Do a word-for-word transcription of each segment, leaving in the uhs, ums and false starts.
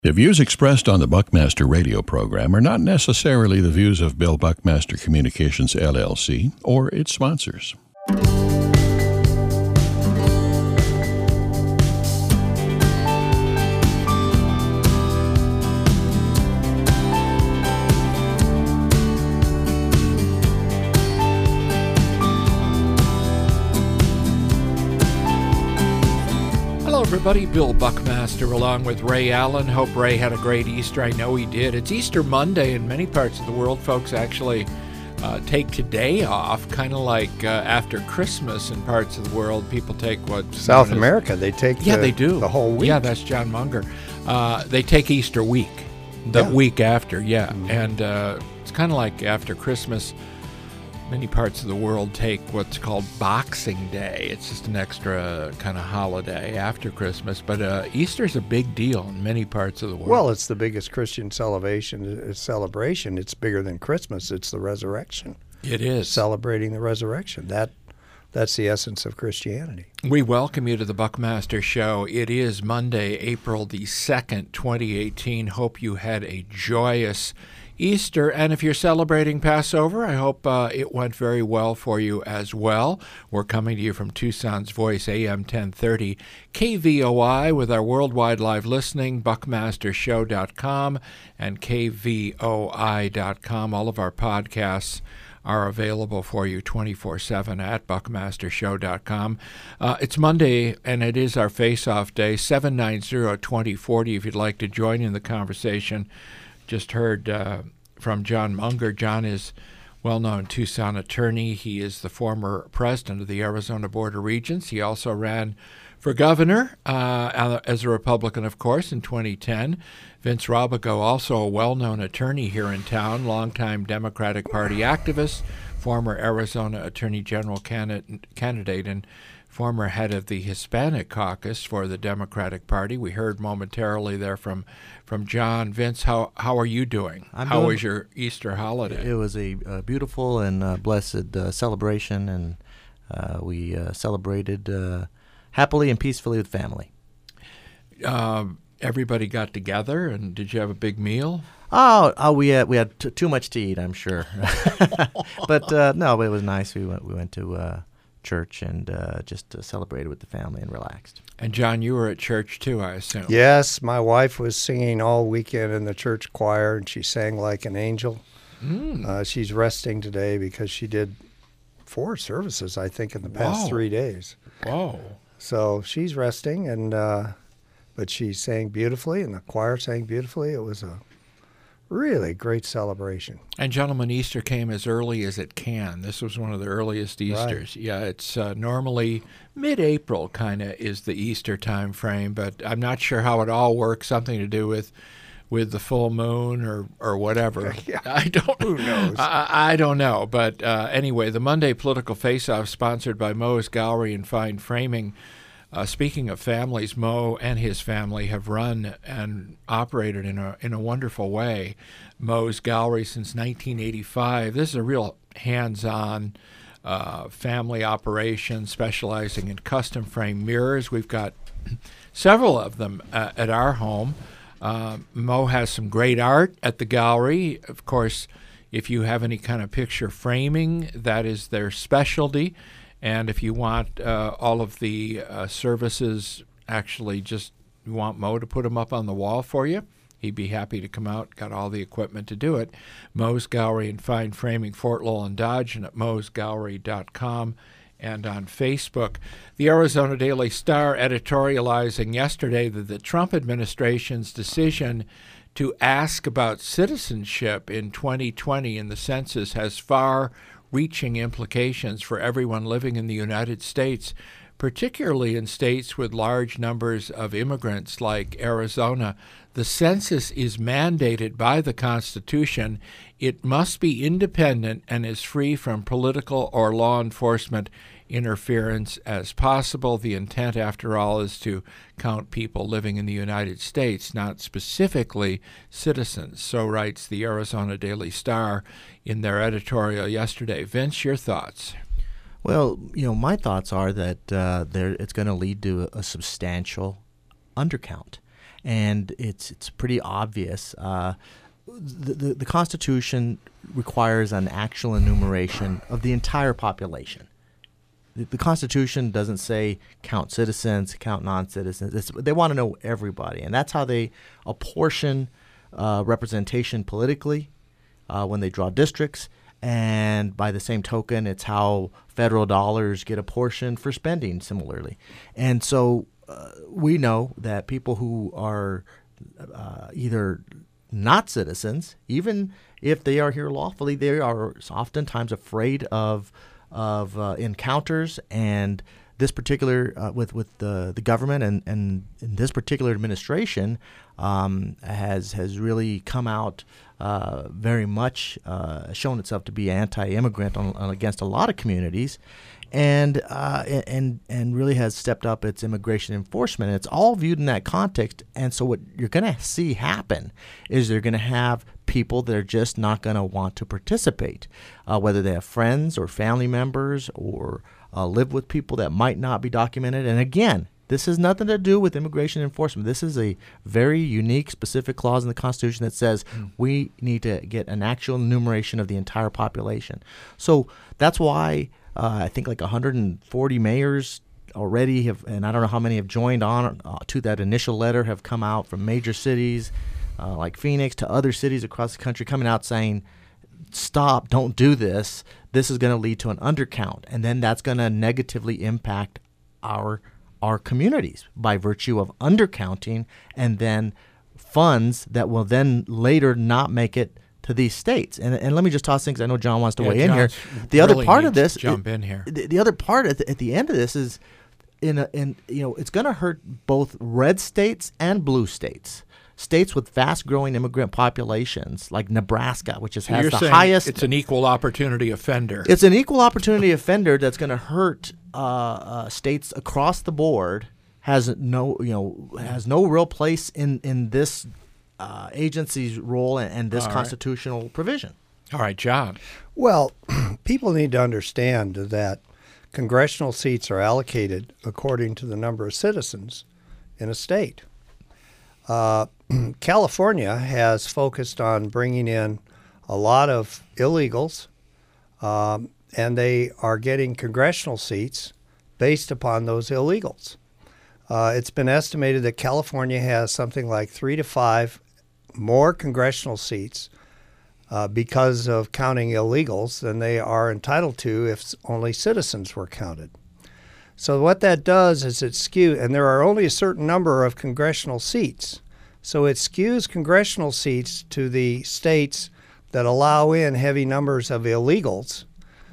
The views expressed on the Buckmaster radio program are not necessarily the views of Bill Buckmaster Communications, L L C, or its sponsors. Everybody, Bill Buckmaster along with Ray Allen. Hope Ray had a great Easter. I know he did. It's Easter Monday in many parts of the world. Folks actually uh, take today off, kind of like uh, after Christmas in parts of the world. People take what? South America, they take yeah, the, they do. the whole week. Yeah, that's John Munger. Uh, they take Easter week, the yeah. week after, yeah. Mm-hmm. And uh, it's kind of like after Christmas. Many parts of the world take what's called Boxing Day. It's just an extra kind of holiday after Christmas. But uh, Easter's a big deal in many parts of the world. Well, it's the biggest Christian celebration. Celebration. It's bigger than Christmas. It's the resurrection. It is. Celebrating the resurrection. That, that's the essence of Christianity. We welcome you to the Buckmaster Show. It is Monday, April the second, twenty eighteen. Hope you had a joyous Easter, and if you're celebrating Passover, I hope uh, it went very well for you as well. We're coming to you from Tucson's Voice, A M ten thirty, K V O I, with our worldwide live listening, buckmaster show dot com and K V O I dot com. All of our podcasts are available for you twenty-four seven at buckmaster show dot com. Uh, it's Monday, and it is our face-off day, seven nine zero, two zero four zero, if you'd like to join in the conversation. Just heard uh, from John Munger. John is well-known Tucson attorney. He is the former president of the Arizona Board of Regents. He also ran for governor uh, as a Republican, of course, in twenty ten. Vince Robigo, also a well-known attorney here in town, longtime Democratic Party activist, former Arizona Attorney General candidate, and former head of the Hispanic caucus for the Democratic Party. We heard momentarily there from from John. Vince, how how are you doing? I'm how doing, was your Easter holiday? It was a, a beautiful and uh, blessed uh, celebration, and uh, we uh, celebrated uh, happily and peacefully with family. Uh, everybody got together, and did you have a big meal? Oh, oh we had we had t- too much to eat, I'm sure. But uh, no, it was nice. We went we went to Uh, church and uh, just uh, celebrated with the family and relaxed. And John, you were at church too, I assume. Yes, my wife was singing all weekend in the church choir, and she sang like an angel. Mm. Uh, she's resting today because she did four services, I think, in the past Whoa. three days. Whoa. So she's resting, and uh, but she sang beautifully, and the choir sang beautifully. It was a really great celebration. And gentlemen, Easter came as early as it can. This was one of the earliest Easters. Right. Yeah, it's uh, normally mid-April kind of is the Easter time frame, but I'm not sure how it all works. Something to do with with the full moon or, or whatever. Yeah. I don't Who knows? I, I don't know. But uh, anyway, the Monday Political Face-Off, sponsored by Moe's Gallery and Fine Framing. Uh, speaking of families, Mo and his family have run and operated in a in a wonderful way. Moe's Gallery since nineteen eighty-five. This is a real hands-on uh, family operation specializing in custom frame mirrors. We've got several of them uh, at our home. Uh, Mo has some great art at the gallery. Of course, if you have any kind of picture framing, that is their specialty. And if you want uh, all of the uh, services, actually just you want Mo to put them up on the wall for you, he'd be happy to come out, got all the equipment to do it. Moe's Gallery and Fine Framing, Fort Lowell and Dodge, and at moes gallery dot com and on Facebook. The Arizona Daily Star editorializing yesterday that the Trump administration's decision to ask about citizenship in twenty twenty in the census has far reaching implications for everyone living in the United States, particularly in states with large numbers of immigrants like Arizona. The census is mandated by the Constitution. It must be independent and as free from political or law enforcement interference as possible. The intent, after all, is to count people living in the United States, not specifically citizens. So writes the Arizona Daily Star in their editorial yesterday. Vince, your thoughts? Well, you know, my thoughts are that uh, there it's going to lead to a, a substantial undercount. and it's it's pretty obvious. Uh, the, the the Constitution requires an actual enumeration of the entire population. The, the Constitution doesn't say count citizens, count non-citizens. It's, they want to know everybody, and that's how they apportion uh, representation politically uh, when they draw districts. And by the same token, it's how federal dollars get apportioned for spending similarly. And so uh, we know that people who are uh, either not citizens, even if they are here lawfully, they are oftentimes afraid of of uh, encounters. And this particular, uh, with, with the, the government and, and this particular administration um, has, has really come out Uh, very much uh, shown itself to be anti-immigrant on, on against a lot of communities, and uh, and and really has stepped up its immigration enforcement. It's all viewed in that context, and so what you're going to see happen is they're going to have people that are just not going to want to participate, uh, whether they have friends or family members or uh, live with people that might not be documented. And again, this has nothing to do with immigration enforcement. This is a very unique, specific clause in the Constitution that says mm. we need to get an actual enumeration of the entire population. So that's why uh, I think like one hundred forty mayors already have, and I don't know how many have joined on uh, to that initial letter, have come out from major cities uh, like Phoenix to other cities across the country, coming out saying, stop, don't do this. This is going to lead to an undercount, and then that's going to negatively impact our our communities by virtue of undercounting, and then funds that will then later not make it to these states. And and let me just toss things. I know John wants to yeah, weigh John's in here. The really other part of this, jump it, in here. The, the other part at the, at the end of this is, in a, in you know, it's going to hurt both red states and blue states. States with fast-growing immigrant populations, like Nebraska, which is, So has you're the saying highest. It's an equal opportunity offender. It's an equal opportunity offender that's going to hurt uh, uh, states across the board. Has no, you know, has no real place in in this uh, agency's role and, and this All right. constitutional provision. All right, John. Well, people need to understand that congressional seats are allocated according to the number of citizens in a state. Uh, California has focused on bringing in a lot of illegals, um, and they are getting congressional seats based upon those illegals. Uh, it's been estimated that California has something like three to five more congressional seats uh, because of counting illegals than they are entitled to if only citizens were counted. So what that does is it skews, and there are only a certain number of congressional seats, so it skews congressional seats to the states that allow in heavy numbers of illegals,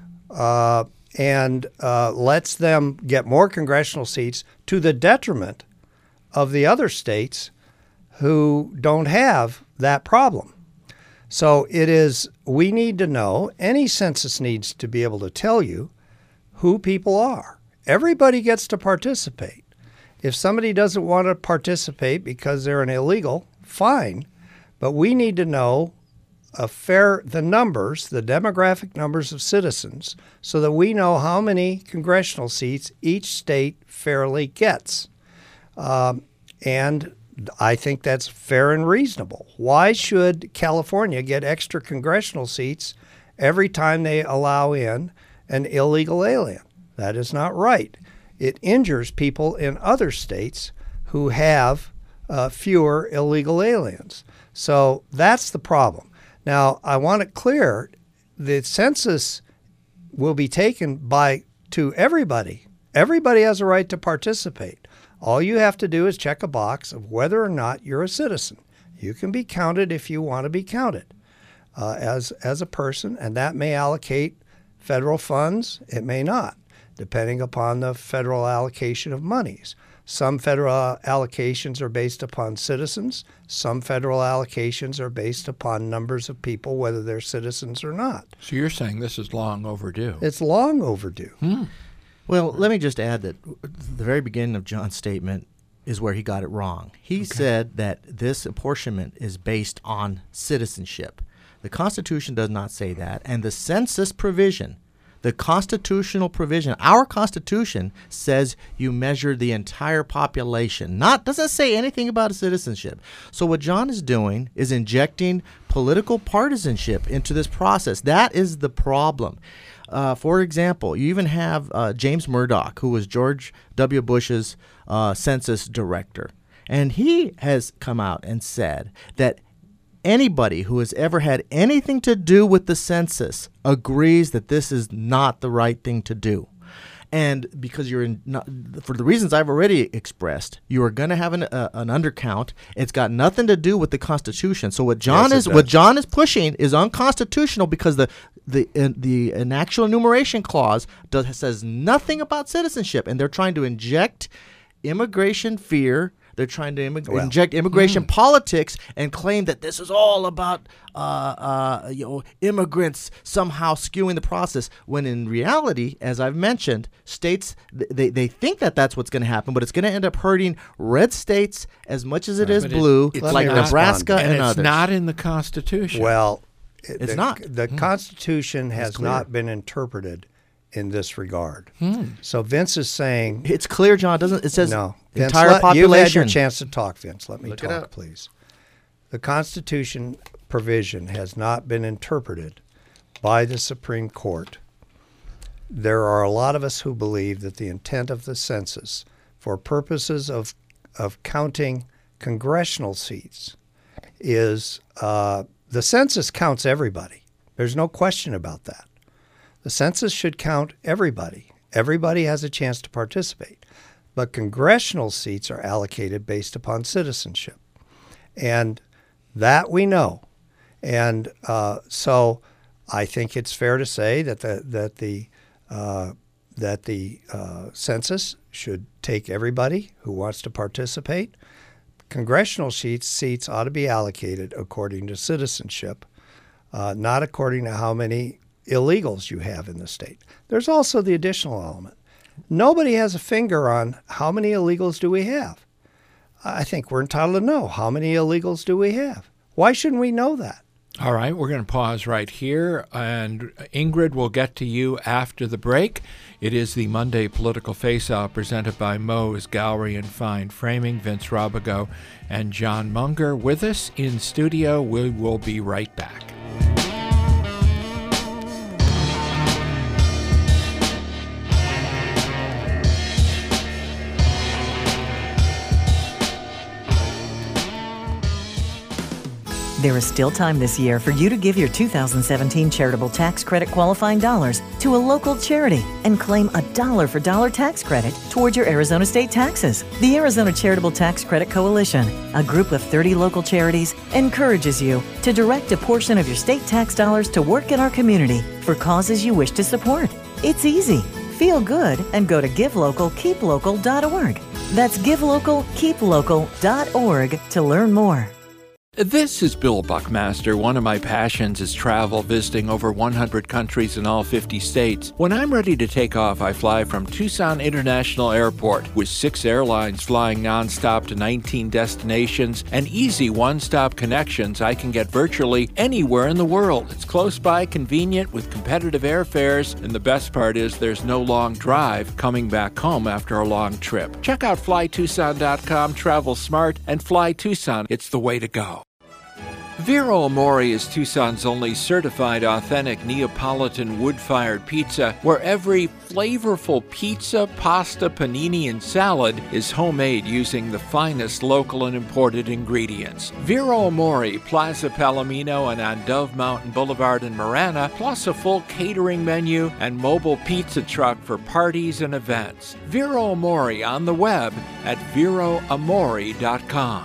uh, and uh, lets them get more congressional seats to the detriment of the other states who don't have that problem. So it is, we need to know, any census needs to be able to tell you who people are. Everybody gets to participate. If somebody doesn't want to participate because they're an illegal, fine, but we need to know a fair the numbers, the demographic numbers of citizens, so that we know how many congressional seats each state fairly gets. Um, and I think that's fair and reasonable. Why should California get extra congressional seats every time they allow in an illegal alien? That is not right. It injures people in other states who have uh, fewer illegal aliens. So that's the problem. Now, I want it clear, the census will be taken by to everybody. Everybody has a right to participate. All you have to do is check a box of whether or not you're a citizen. You can be counted if you want to be counted uh, as, as a person, and that may allocate federal funds. It may not, depending upon the federal allocation of monies. Some federal allocations are based upon citizens. Some federal allocations are based upon numbers of people, whether they're citizens or not. So you're saying this is long overdue. It's long overdue. Hmm. Well, let me just add that the very beginning of John's statement is where he got it wrong. He okay. said that this apportionment is based on citizenship. The Constitution does not say that, and the census provision The constitutional provision, our Constitution, says you measure the entire population. Not doesn't say anything about citizenship. So what John is doing is injecting political partisanship into this process. That is the problem. Uh, for example, you even have uh, James Murdoch, who was George W. Bush's uh, census director. And he has come out and said that anybody who has ever had anything to do with the census agrees that this is not the right thing to do. And because you're in, not, for the reasons I've already expressed, you are going to have an, uh, an undercount. It's got nothing to do with the Constitution. So what John Yes, is it what does. John is pushing is unconstitutional because the the uh, the an actual enumeration clause does, says nothing about citizenship, and they're trying to inject immigration fear. They're trying to immig- Well, inject immigration politics and claim that this is all about uh, uh, you know immigrants somehow skewing the process. When in reality, as I've mentioned, states th- they they think that that's what's going to happen, but it's going to end up hurting red states as much as it is but it- blue, it's like not- Nebraska and, and, it's others. not in the Constitution. Well, It's the, not. The Constitution has clear. not been interpreted in this regard. Hmm. So Vince is saying It's clear, John. It doesn't it says no. Vince, entire let- population? You've had your chance to talk, Vince. Let me Look it talk, up. please. The Constitution provision has not been interpreted by the Supreme Court. There are a lot of us who believe that the intent of the census, for purposes of of counting congressional seats, is uh, the census counts everybody. There's no question about that. The census should count everybody. Everybody has a chance to participate. But congressional seats are allocated based upon citizenship. And that we know. And uh, so I think it's fair to say that the, that the, uh, that the uh, census should take everybody who wants to participate. Congressional seats, seats ought to be allocated according to citizenship, uh, not according to how many illegals you have in the state. There's also the additional element. Nobody has a finger on how many illegals do we have. I think we're entitled to know how many illegals do we have. Why shouldn't we know that? All right, we're going to pause right here, and Ingrid will get to you after the break. It is the Monday Political Face-Off presented by Moe's Gallery and Fine Framing, Vince Robigo and John Munger. With us in studio, we will be right back. There is still time this year for you to give your two thousand seventeen charitable tax credit qualifying dollars to a local charity and claim a dollar-for-dollar tax credit towards your Arizona state taxes. The Arizona Charitable Tax Credit Coalition, a group of thirty local charities, encourages you to direct a portion of your state tax dollars to work in our community for causes you wish to support. It's easy. Feel good and go to give local keep local dot org. That's give local keep local dot org to learn more. This is Bill Buckmaster. One of my passions is travel, visiting over one hundred countries in all fifty states. When I'm ready to take off, I fly from Tucson International Airport with six airlines flying nonstop to nineteen destinations and easy one-stop connections. I can get virtually anywhere in the world. It's close by, convenient, with competitive airfares, and the best part is there's no long drive coming back home after a long trip. Check out fly tucson dot com, travel smart, and Fly Tucson. It's the way to go. Vero Amore is Tucson's only certified authentic Neapolitan wood-fired pizza, where every flavorful pizza, pasta, panini, and salad is homemade using the finest local and imported ingredients. Vero Amore, Plaza Palomino, and on Dove Mountain Boulevard in Marana, plus a full catering menu and mobile pizza truck for parties and events. Vero Amore on the web at vero amore dot com.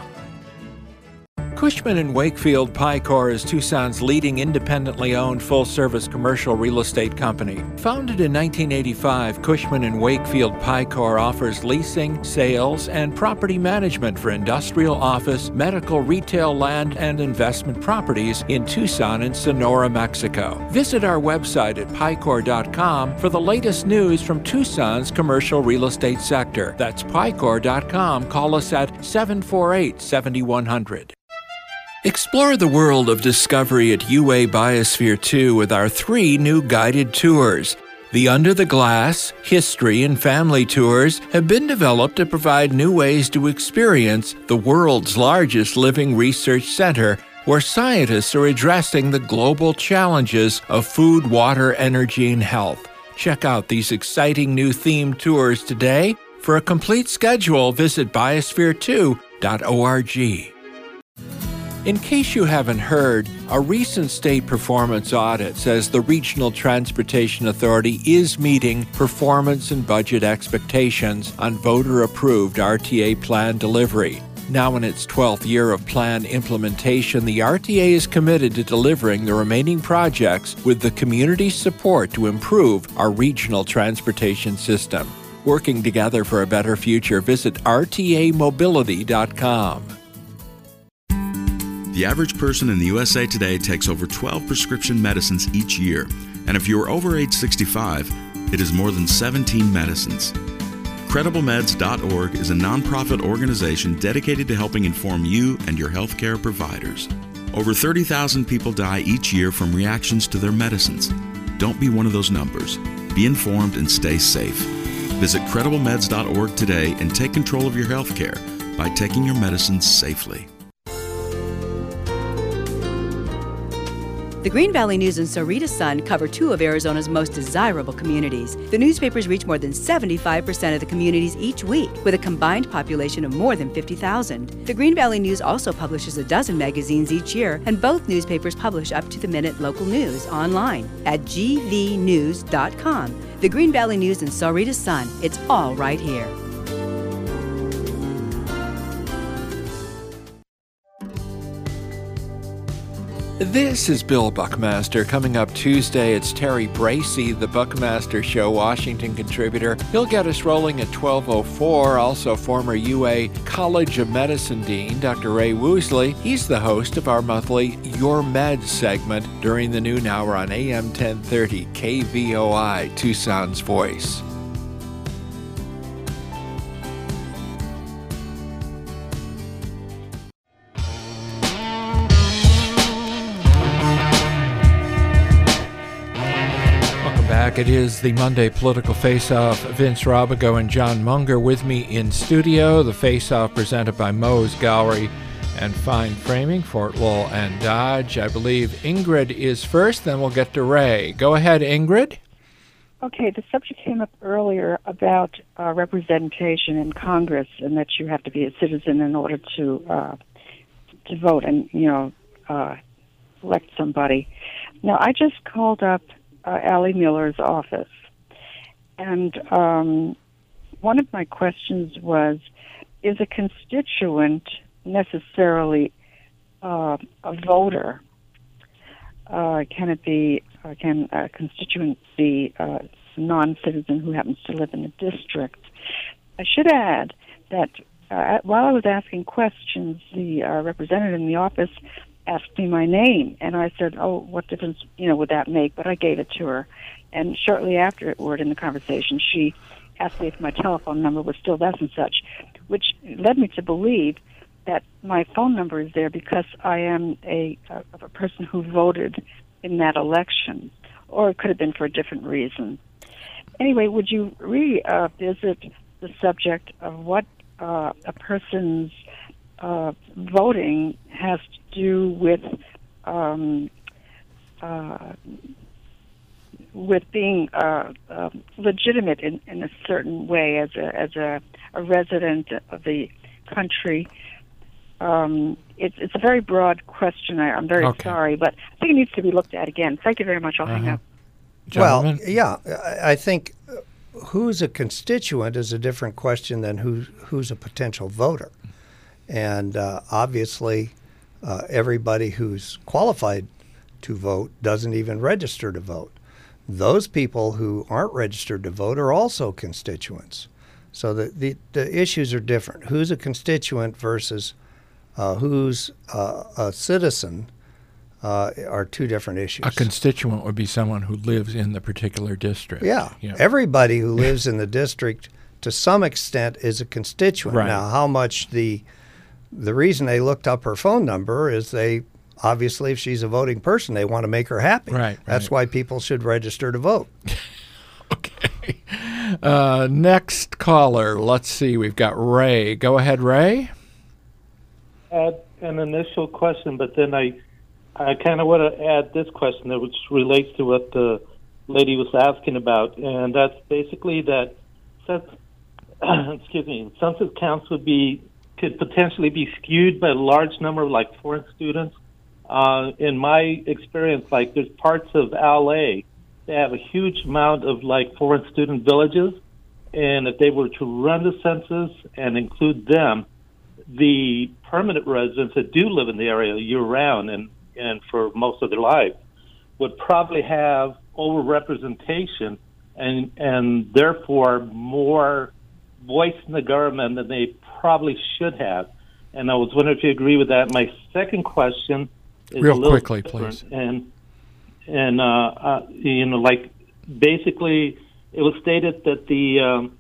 Cushman and Wakefield Picor is Tucson's leading independently owned full-service commercial real estate company. Founded in nineteen eighty-five, Cushman and Wakefield Picor offers leasing, sales, and property management for industrial, office, medical, retail, land, and investment properties in Tucson and Sonora, Mexico. Visit our website at picor dot com for the latest news from Tucson's commercial real estate sector. That's picor dot com. Call us at seven four eight, seven one zero zero. Explore the world of discovery at U A Biosphere two with our three new guided tours. The Under the Glass, history, and family tours have been developed to provide new ways to experience the world's largest living research center, where scientists are addressing the global challenges of food, water, energy, and health. Check out these exciting new themed tours today. For a complete schedule, visit biosphere two dot org. In case you haven't heard, a recent state performance audit says the Regional Transportation Authority is meeting performance and budget expectations on voter-approved R T A plan delivery. Now in its twelfth year of plan implementation, the R T A is committed to delivering the remaining projects with the community's support to improve our regional transportation system. Working together for a better future, visit R T A mobility dot com. The average person in the U S A today takes over twelve prescription medicines each year, and if you are over age sixty-five, it is more than seventeen medicines. Credible Meds dot org is a nonprofit organization dedicated to helping inform you and your healthcare providers. Over thirty thousand people die each year from reactions to their medicines. Don't be one of those numbers. Be informed and stay safe. Visit Credible Meds dot org today and take control of your healthcare by taking your medicines safely. The Green Valley News and Sahuarita Sun cover two of Arizona's most desirable communities. The newspapers reach more than seventy-five percent of the communities each week, with a combined population of more than fifty thousand. The Green Valley News also publishes a dozen magazines each year, and both newspapers publish up-to-the-minute local news online at G V news dot com. The Green Valley News and Sahuarita Sun, it's all right here. This is Bill Buckmaster. Coming up Tuesday, it's Terry Bracey, the Buckmaster Show Washington contributor. He'll get us rolling at twelve oh four. Also, former U A College of Medicine Dean, Doctor Ray Woosley. He's the host of our monthly Your Meds segment during the noon hour on A M ten thirty K V O I, Tucson's Voice. It is the Monday Political Face-Off. Vince Robigo and John Munger with me in studio. The Face-Off presented by Moe's Gallery and Fine Framing, Fort Lowell and Dodge. I believe Ingrid is first, then we'll get to Ray. Go ahead, Ingrid. Okay, the subject came up earlier about uh, representation in Congress and that you have to be a citizen in order to uh, to vote and, you know, uh, elect somebody. Now, I just called up Uh, Allie Miller's office. And um, one of my questions was, is a constituent necessarily uh, a voter? Uh, can it be, uh, can a constituent be a non-citizen who happens to live in a district? I should add that uh, while I was asking questions, the uh, representative in the office asked me my name, and I said, oh, what difference, you know, would that make? But I gave it to her. And shortly afterward in the conversation, she asked me if my telephone number was still thus and such, which led me to believe that my phone number is there because I am a, a, a person who voted in that election, or it could have been for a different reason. Anyway, would you revisit uh, the subject of what uh, a person's uh, voting has to do with um, uh, with being uh, uh, legitimate in, in a certain way as a as a, a resident of the country? Um, it's it's a very broad question. I, I'm very okay. sorry, but I think it needs to be looked at again. Thank you very much. I'll uh-huh. hang up. Gentlemen? Well, yeah, I think who's a constituent is a different question than who who's a potential voter, and uh, obviously, uh, everybody who's qualified to vote doesn't even register to vote. Those people who aren't registered to vote are also constituents. So the the, the issues are different. Who's a constituent versus uh, who's uh, a citizen uh, are two different issues. A constituent would be someone who lives in the particular district. Yeah. yeah. Everybody who lives in the district to some extent is a constituent. Right. Now, how much the the reason they looked up her phone number is they obviously, if she's a voting person, they want to make her happy. Right. That's right. why people should register to vote. Uh, next caller, let's see. We've got Ray. Go ahead, Ray. Add an initial question, but then I, I kind of want to add this question, that which relates to what the lady was asking about, and that's basically that, since, excuse me, census counts would be could potentially be skewed by a large number of like foreign students. Uh, in my experience, like there's parts of L A that have a huge amount of like foreign student villages, and if they were to run the census and include them, the permanent residents that do live in the area year-round and, and for most of their lives would probably have overrepresentation and and therefore more voice in the government than they probably should have. And I was wondering if you agree with that. My second question is Real a little quickly, different. please. And and uh, uh, you know, like basically, it was stated that the um,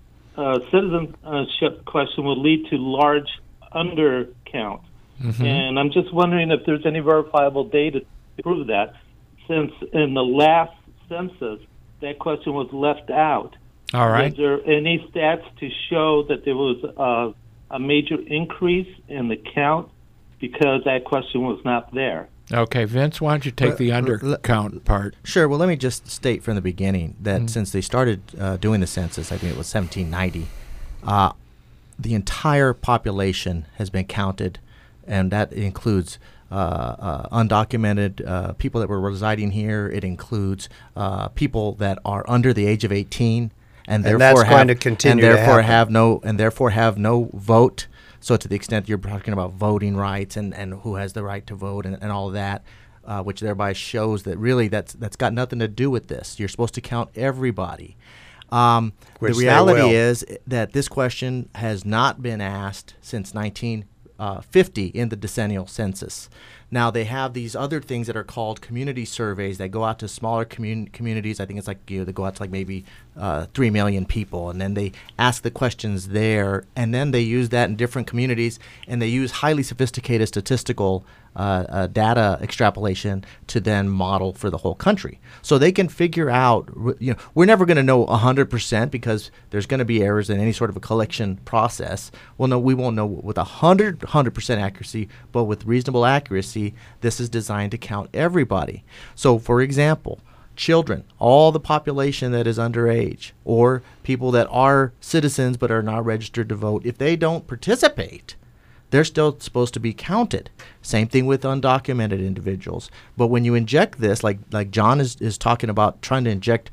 uh, citizenship question will lead to large undercount. Mm-hmm. And I'm just wondering if there's any verifiable data to prove that, since in the last census that question was left out. All right. Is there any stats to show that there was a, a major increase in the count because that question was not there? Okay, Vince, why don't you take Uh, the l- undercount part? Sure. Well, let me just state from the beginning that Mm. since they started uh, doing the census, I think it was seventeen ninety, uh, the entire population has been counted, and that includes uh, uh, undocumented uh, people that were residing here. It includes uh, people that are under the age of eighteen, and, And therefore that's going have, to continue and to therefore happen. have no and therefore have no vote. So to the extent you're talking about voting rights and, and who has the right to vote and, and all of that, uh, which thereby shows that really that's that's got nothing to do with this. You're supposed to count everybody. Um, the Which they reality will. is that this question has not been asked since nineteen fifty in the decennial census. Now, they have these other things that are called community surveys that go out to smaller commun- communities. I think it's like, you know, they go out to like maybe uh, three million people, and then they ask the questions there, and then they use that in different communities, and they use highly sophisticated statistical uh, uh, data extrapolation to then model for the whole country. So they can figure out, you know, we're never going to know one hundred percent because there's going to be errors in any sort of a collection process. Well, no, we won't know with one hundred percent accuracy, but with reasonable accuracy, this is designed to count everybody. So, for example, children, all the population that is underage, or people that are citizens but are not registered to vote, if they don't participate, they're still supposed to be counted. Same thing with undocumented individuals. But when you inject this, like like John is, is talking about trying to inject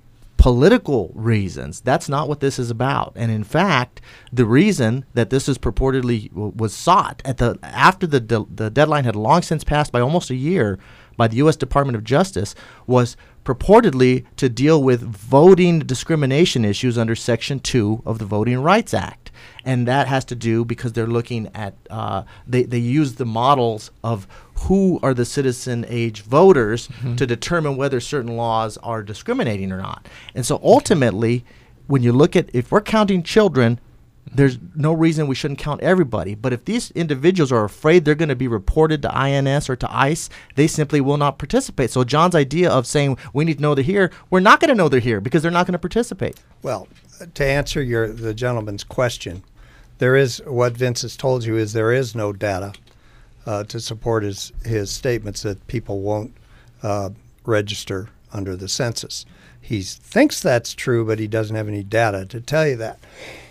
political reasons, that's not what this is about. And in fact, the reason that this is purportedly w- was sought at the after the de- the deadline had long since passed by almost a year by the U S Department of Justice was purportedly to deal with voting discrimination issues under Section two of the Voting Rights Act. And that has to do because they're looking at, uh, they, they use the models of who are the citizen age voters mm-hmm. to determine whether certain laws are discriminating or not. And so ultimately, when you look at, if we're counting children, there's no reason we shouldn't count everybody. But if these individuals are afraid they're going to be reported to I N S or to ICE, they simply will not participate. So John's idea of saying we need to know they're here, we're not going to know they're here because they're not going to participate. Well, to answer your the gentleman's question, there is, what Vince has told you is there is no data uh, to support his, his statements that people won't uh, register under the census. He thinks that's true, but he doesn't have any data to tell you that.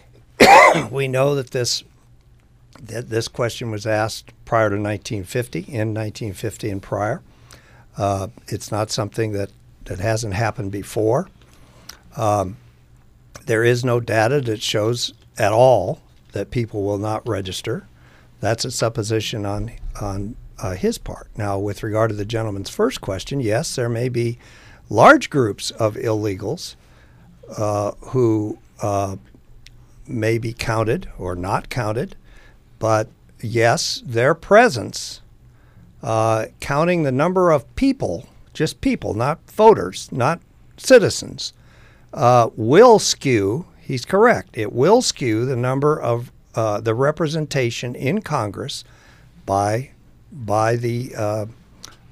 We know that this that this question was asked prior to nineteen fifty, in nineteen fifty and prior. Uh, it's not something that, that hasn't happened before. Um, there is no data that shows at all that people will not register. That's a supposition on on uh, his part. Now, with regard to the gentleman's first question, yes, there may be large groups of illegals uh, who uh, may be counted or not counted, but yes, their presence, uh, counting the number of people, just people, not voters, not citizens, uh, will skew, he's correct, it will skew the number of uh, the representation in Congress by by the uh,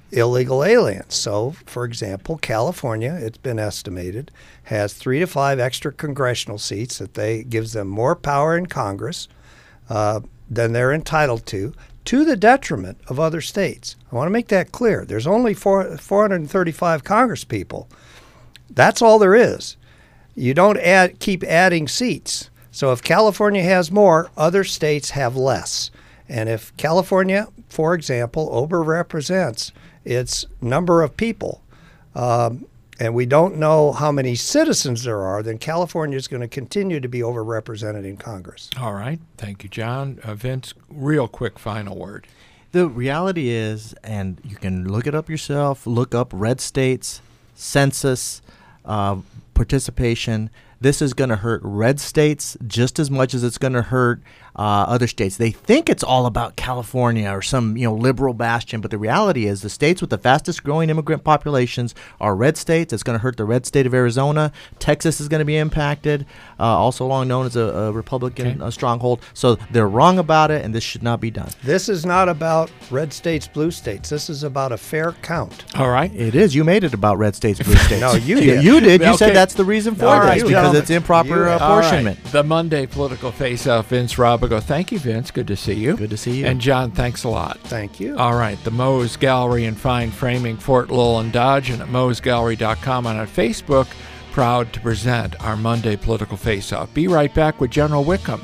illegal aliens. So, for example, California, it's been estimated, has three to five extra congressional seats that they gives them more power in Congress uh, than they're entitled to, to the detriment of other states. I want to make that clear. There's only four, four hundred thirty-five Congress people. That's all there is. You don't add, keep adding seats. So if California has more, other states have less. And if California, for example, overrepresents its number of people, um, and we don't know how many citizens there are, then California is going to continue to be overrepresented in Congress. All right. Thank you, John. Uh, Vince, real quick final word. The reality is, and you can look it up yourself, look up red states, census, uh, participation. This is going to hurt red states just as much as it's going to hurt uh, other states. They think it's all about California or some, you know, liberal bastion, but the reality is the states with the fastest growing immigrant populations are red states. It's going to hurt the red state of Arizona. Texas is going to be impacted, uh, also long known as a, a Republican Okay. uh, stronghold. So they're wrong about it, and this should not be done. This is not about red states, blue states. This is about a fair count. All right. It is. You made it about red states, blue states. No, you You, did. you did. You Okay. said that's the reason for All this right, because gentlemen. it's improper You- uh, All right. apportionment. The Monday Political Face-Off, Vince Robigo. Thank you, Vince. Good to see you. Good to see you. And John, thanks a lot. Thank you. All right. The Moe's Gallery and Fine Framing, Fort Lowell and Dodge, and at moes gallery dot com and on Facebook, proud to present our Monday Political Face-Off. Be right back with General Wickham.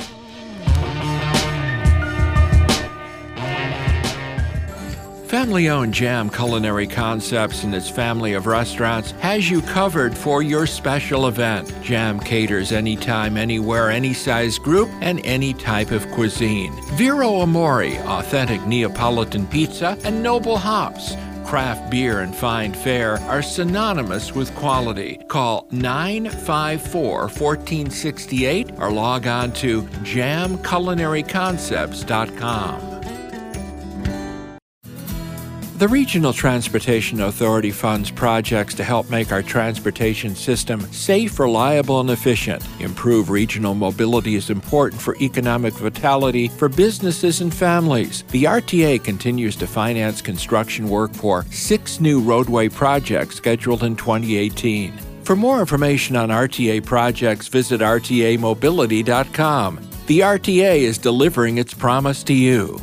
Family-owned Jam Culinary Concepts and its family of restaurants has you covered for your special event. Jam caters anytime, anywhere, any size group, and any type of cuisine. Vero Amore, authentic Neapolitan pizza, and Noble Hops. Craft beer and fine fare are synonymous with quality. Call nine five four, one four six eight or log on to jam culinary concepts dot com. The Regional Transportation Authority funds projects to help make our transportation system safe, reliable, and efficient. Improve regional mobility is important for economic vitality for businesses and families. The R T A continues to finance construction work for six new roadway projects scheduled in twenty eighteen. For more information on R T A projects, visit r t a mobility dot com. The R T A is delivering its promise to you.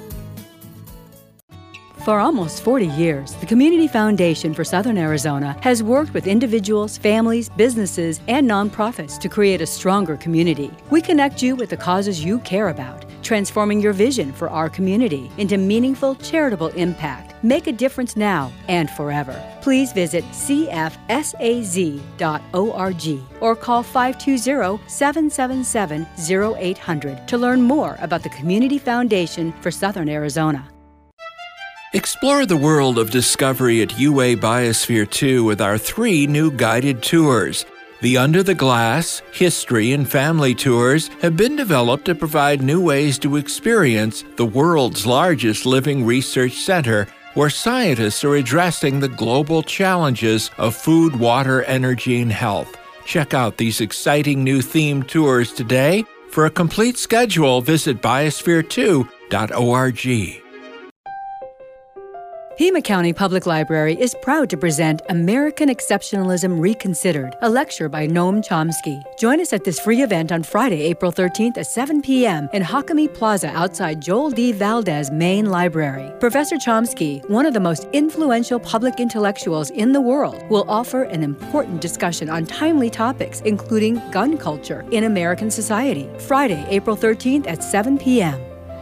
For almost forty years, the Community Foundation for Southern Arizona has worked with individuals, families, businesses, and nonprofits to create a stronger community. We connect you with the causes you care about, transforming your vision for our community into meaningful, charitable impact. Make a difference now and forever. Please visit c f s a z dot org or call five two zero, seven seven seven, zero eight hundred to learn more about the Community Foundation for Southern Arizona. Explore the world of discovery at U A Biosphere two with our three new guided tours. The Under the Glass, History, and Family tours have been developed to provide new ways to experience the world's largest living research center, where scientists are addressing the global challenges of food, water, energy, and health. Check out these exciting new themed tours today. For a complete schedule, visit biosphere two dot org. Pima County Public Library is proud to present American Exceptionalism Reconsidered, a lecture by Noam Chomsky. Join us at this free event on Friday, April thirteenth at seven p.m. in Hakami Plaza outside Joel D. Valdez Main Library. Professor Chomsky, one of the most influential public intellectuals in the world, will offer an important discussion on timely topics, including gun culture in American society. Friday, April thirteenth at seven p.m.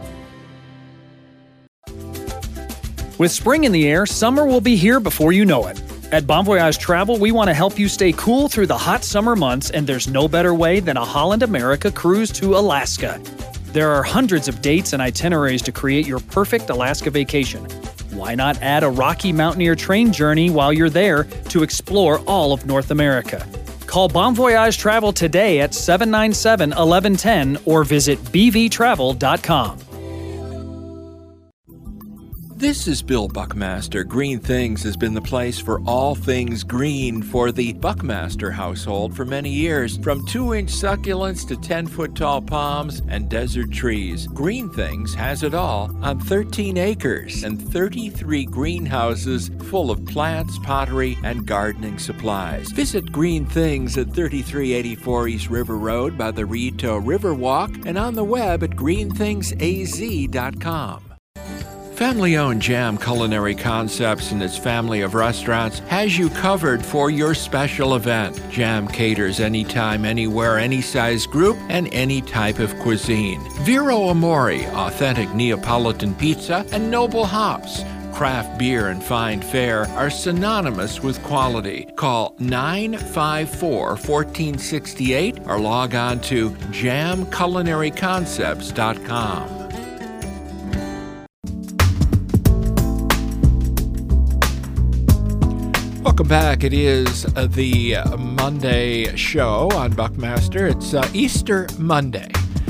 With spring in the air, summer will be here before you know it. At Bon Voyage Travel, we want to help you stay cool through the hot summer months, and there's no better way than a Holland America cruise to Alaska. There are hundreds of dates and itineraries to create your perfect Alaska vacation. Why not add a Rocky Mountaineer train journey while you're there to explore all of North America? Call Bon Voyage Travel today at seven nine seven, one one one zero or visit b v travel dot com. This is Bill Buckmaster. Green Things has been the place for all things green for the Buckmaster household for many years. From two-inch succulents to ten-foot tall palms and desert trees, Green Things has it all on thirteen acres and thirty-three greenhouses full of plants, pottery, and gardening supplies. Visit Green Things at thirty-three eighty-four East River Road by the Rito Riverwalk and on the web at green things a z dot com. Family-owned Jam Culinary Concepts and its family of restaurants has you covered for your special event. Jam caters anytime, anywhere, any size group, and any type of cuisine. Vero Amore, authentic Neapolitan pizza, and Noble Hops, craft beer and fine fare, are synonymous with quality. Call nine five four, one four six eight or log on to jam culinary concepts dot com. Welcome back. It is uh, the uh, Monday show on Buckmaster. It's uh, Easter Monday,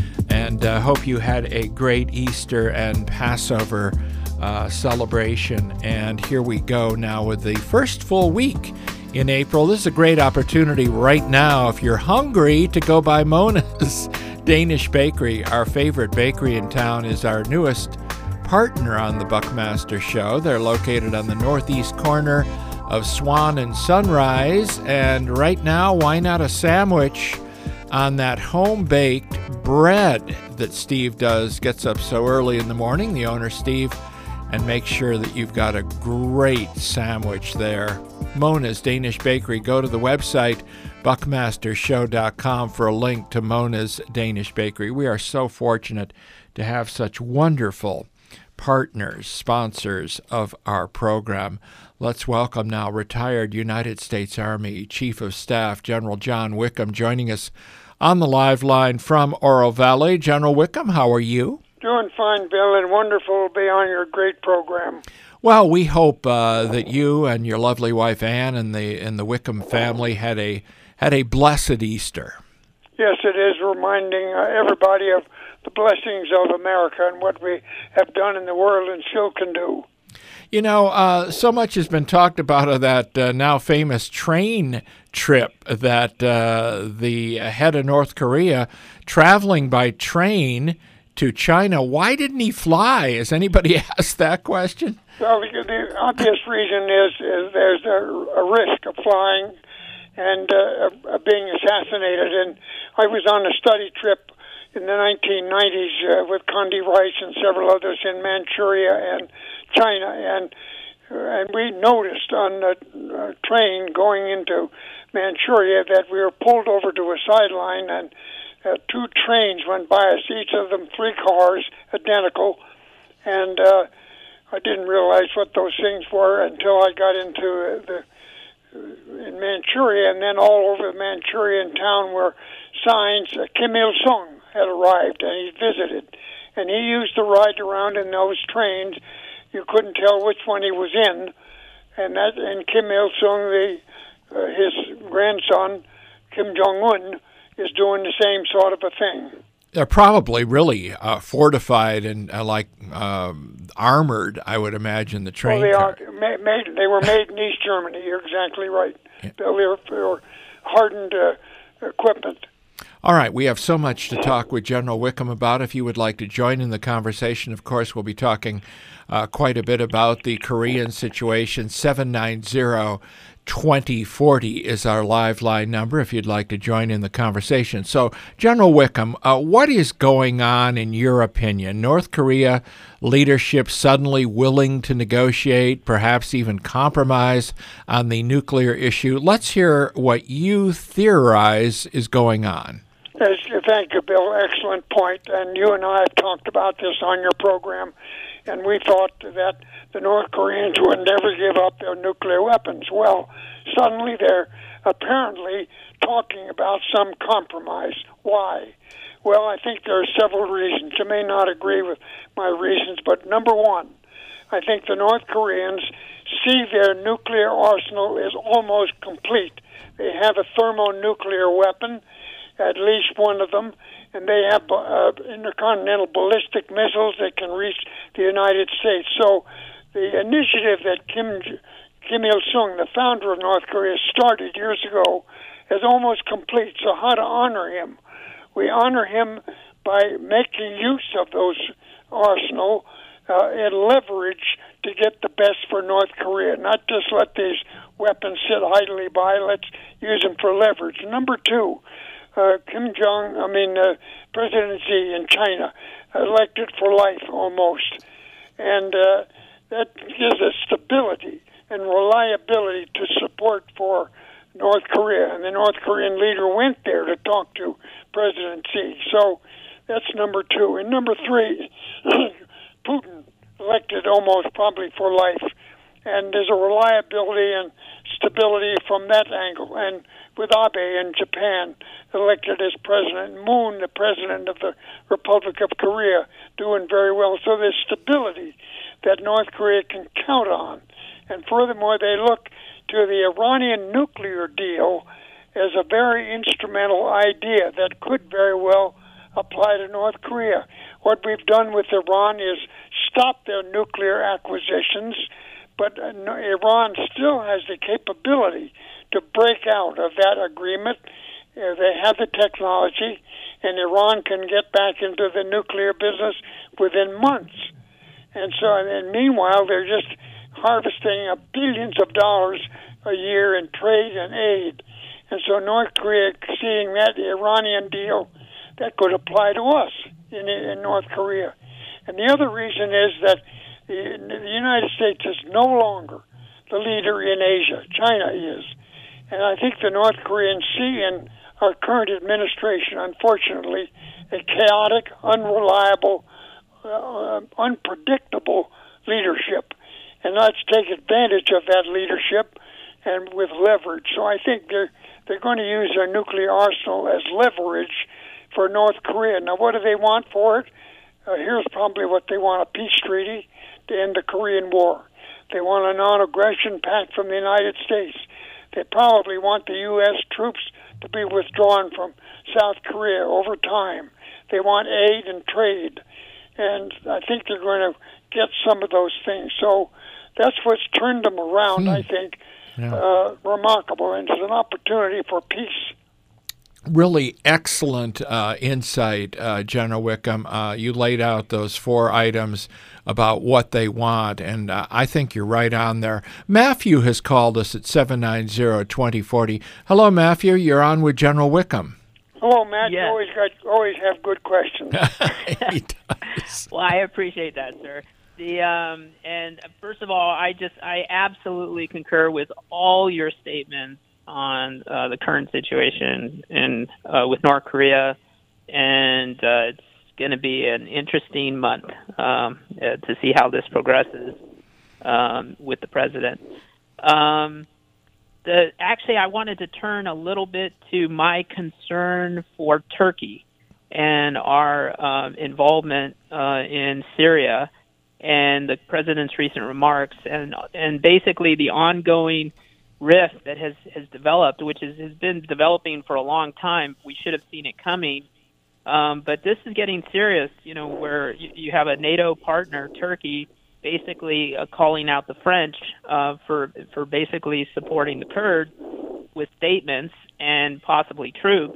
and I uh, hope you had a great Easter and Passover uh, celebration. And here we go now with the first full week in April. This is a great opportunity right now, if you're hungry, to go by Mona's Danish Bakery. Our favorite bakery in town is our newest partner on the Buckmaster show. They're located on the northeast corner of Swan and Sunrise, and right now, why not a sandwich on that home-baked bread that Steve does? Gets up so early in the morning, the owner Steve, and makes sure that you've got a great sandwich there. Mona's Danish Bakery. Go to the website buckmaster show dot com for a link to Mona's Danish Bakery. We are so fortunate to have such wonderful partners, sponsors of our program. Let's welcome now retired United States Army Chief of Staff General John Wickham joining us on the live line from Oro Valley. General Wickham, how are you? Doing fine, Bill, and wonderful to be on your great program. Well, we hope uh, that you and your lovely wife Ann and the and the Wickham family had a had a blessed Easter. Yes, it is, reminding uh, everybody of the blessings of America and what we have done in the world and still can do. You know, uh, so much has been talked about of that uh, now famous train trip that uh, the head of North Korea traveling by train to China. Why didn't he fly? Has anybody asked that question? Well, the, the obvious reason is, is there's a, a risk of flying and uh, of being assassinated. And I was on a study trip in the nineteen nineties uh, with Condi Rice and several others in Manchuria and China, and uh, and we noticed on the uh, train going into Manchuria that we were pulled over to a sideline, and uh, two trains went by us, each of them three cars, identical, and uh, I didn't realize what those things were until I got into uh, the uh, in Manchuria, and then all over the Manchurian town were signs. uh, Kim Il-sung had arrived, and he visited, and he used to ride around in those trains. You couldn't tell which one he was in, and that and Kim Il-sung, the uh, his grandson, Kim Jong-un, is doing the same sort of a thing. They're probably really uh, fortified and uh, like um, armored, I would imagine, the train well, they car. are ma- made. They were made in East Germany. You're exactly right. Yeah. They were, they were hardened uh, equipment. All right, we have so much to talk with General Wickham about. If you would like to join in the conversation, of course, we'll be talking uh, quite a bit about the Korean situation. seven nine zero, two zero four zero is our live line number if you'd like to join in the conversation. So, General Wickham, uh, what is going on in your opinion? North Korea leadership suddenly willing to negotiate, perhaps even compromise on the nuclear issue. Let's hear what you theorize is going on. Yes, thank you, Bill. Excellent point. And you and I have talked about this on your program, and we thought that the North Koreans would never give up their nuclear weapons. Well, suddenly they're apparently talking about some compromise. Why? Well, I think there are several reasons. You may not agree with my reasons, but number one, I think the North Koreans see their nuclear arsenal is almost complete. They have a thermonuclear weapon, at least one of them, and they have uh, intercontinental ballistic missiles that can reach the United States. So the initiative that Kim Kim Il Sung, the founder of North Korea, started years ago is almost complete. So how to honor him? We honor him by making use of those arsenal uh, and leverage to get the best for North Korea, not just let these weapons sit idly by. Let's use them for leverage. Number two, uh, Kim Jong, I mean, uh, President Xi in China, elected for life almost. And uh, that gives us stability and reliability to support for North Korea. And the North Korean leader went there to talk to President Xi. So that's number two. And number three, Putin elected almost probably for life. And there's a reliability and stability from that angle. And with Abe in Japan elected as president, Moon, the president of the Republic of Korea, doing very well. So there's stability that North Korea can count on. And furthermore, they look to the Iranian nuclear deal as a very instrumental idea that could very well apply to North Korea. What we've done with Iran is stop their nuclear acquisitions, but Iran still has the capability to break out of that agreement. Uh, they have the technology, and Iran can get back into the nuclear business within months. And so, and meanwhile, they're just harvesting uh, billions of dollars a year in trade and aid. And so North Korea, seeing that Iranian deal, that could apply to us in, in North Korea. And the other reason is that the, the United States is no longer the leader in Asia. China is. And I think the North Koreans see in our current administration, unfortunately, a chaotic, unreliable, uh, unpredictable leadership. And let's take advantage of that leadership and with leverage. So I think they're they're going to use their nuclear arsenal as leverage for North Korea. Now, what do they want for it? Uh, here's probably what they want: a peace treaty to end the Korean War. They want a non-aggression pact from the United States. They probably want the U S troops to be withdrawn from South Korea over time. They want aid and trade. And I think they're going to get some of those things. So that's what's turned them around, hmm. I think. Yeah. Uh, remarkable. And it's an opportunity for peace. Really excellent uh, insight, uh, General Wickham. Uh, you laid out those four items about what they want, and uh, I think you're right on there. Matthew has called us at seven nine zero, two zero four zero. Hello, Matthew. You're on with General Wickham. Hello, Matt. Yes. You always got always have good questions. He does. Well, I appreciate that, sir. The um, and first of all, I just I absolutely concur with all your statements on uh, the current situation in uh, with North Korea, and uh, it's going to be an interesting month um, uh, to see how this progresses um, with the president. Um, the actually, I wanted to turn a little bit to my concern for Turkey and our um, involvement uh, in Syria and the president's recent remarks, and and basically the ongoing rift that has, has developed, which is, has been developing for a long time. We should have seen it coming. Um, but this is getting serious, you know, where you, you have a NATO partner, Turkey, basically uh, calling out the French uh, for for basically supporting the Kurds with statements and possibly troops.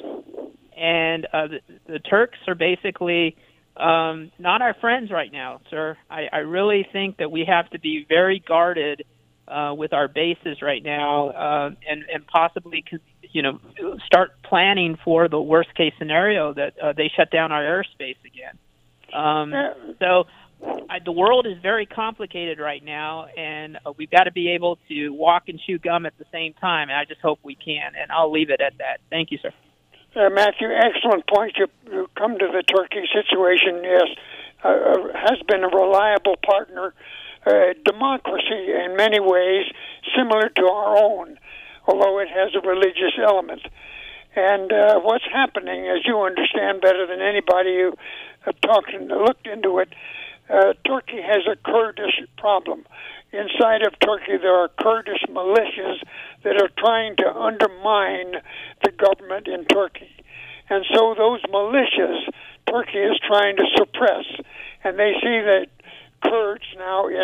And uh, the, the Turks are basically um, not our friends right now, sir. I, I really think that we have to be very guarded Uh, with our bases right now, uh, and, and possibly, you know, start planning for the worst case scenario that uh, they shut down our airspace again. Um, so I, the world is very complicated right now, and uh, we've got to be able to walk and chew gum at the same time, and I just hope we can, and I'll leave it at that. Thank you, sir. Uh, Matthew, excellent point. You, you come to the Turkey situation, yes, uh, has been a reliable partner. Uh, democracy in many ways similar to our own, although it has a religious element. And uh, what's happening, as you understand better than anybody who have talked and looked into it, uh, Turkey has a Kurdish problem. Inside of Turkey, there are Kurdish militias that are trying to undermine the government in Turkey. And so those militias, Turkey is trying to suppress, and they see that Kurds now in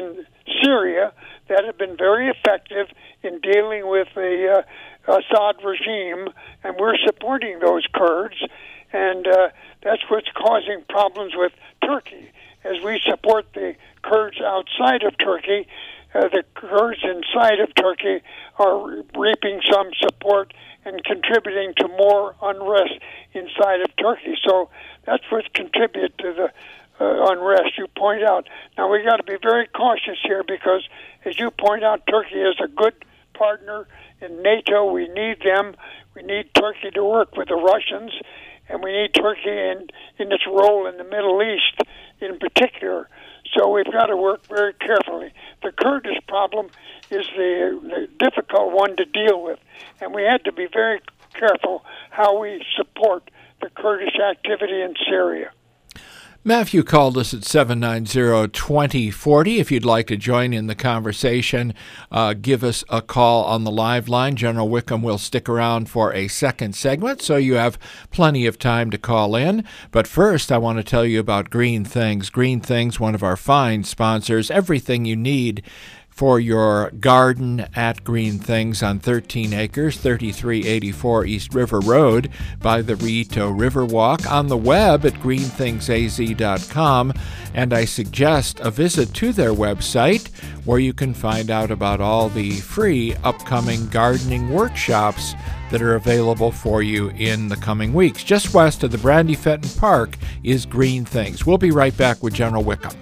Syria that have been very effective in dealing with the uh, Assad regime, and we're supporting those Kurds, and uh, that's what's causing problems with Turkey. As we support the Kurds outside of Turkey, uh, the Kurds inside of Turkey are reaping some support and contributing to more unrest inside of Turkey. So that's what's contributed to the uh, unrest you point out. Now, we got to be very cautious here because, as you point out, Turkey is a good partner in NATO. We need them. We need Turkey to work with the Russians, and we need Turkey in, in its role in the Middle East in particular. So we've got to work very carefully. The Kurdish problem is the, the difficult one to deal with, and we had to be very careful how we support the Kurdish activity in Syria. Matthew called us at seven nine zero, two zero four zero. If you'd like to join in the conversation, uh, give us a call on the live line. General Wickham will stick around for a second segment, so you have plenty of time to call in. But first, I want to tell you about Green Things. Green Things, one of our fine sponsors, everything you need for your garden at Green Things on thirteen acres, thirty-three eighty-four East River Road by the Rito Riverwalk, on the web at green things a z dot com. And I suggest a visit to their website where you can find out about all the free upcoming gardening workshops that are available for you in the coming weeks. Just west of the Brandy Fenton Park is Green Things. We'll be right back with General Wickham.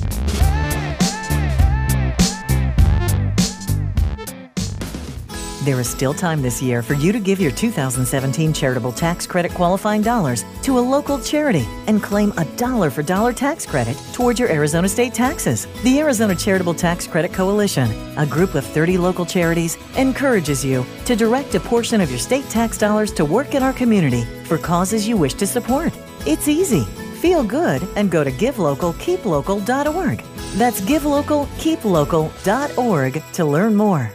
There is still time this year for you to give your two thousand seventeen charitable tax credit qualifying dollars to a local charity and claim a dollar for dollar tax credit towards your Arizona state taxes. The Arizona Charitable Tax Credit Coalition, a group of thirty local charities, encourages you to direct a portion of your state tax dollars to work in our community for causes you wish to support. It's easy. Feel good and go to give local keep local dot org. That's give local keep local dot org to learn more.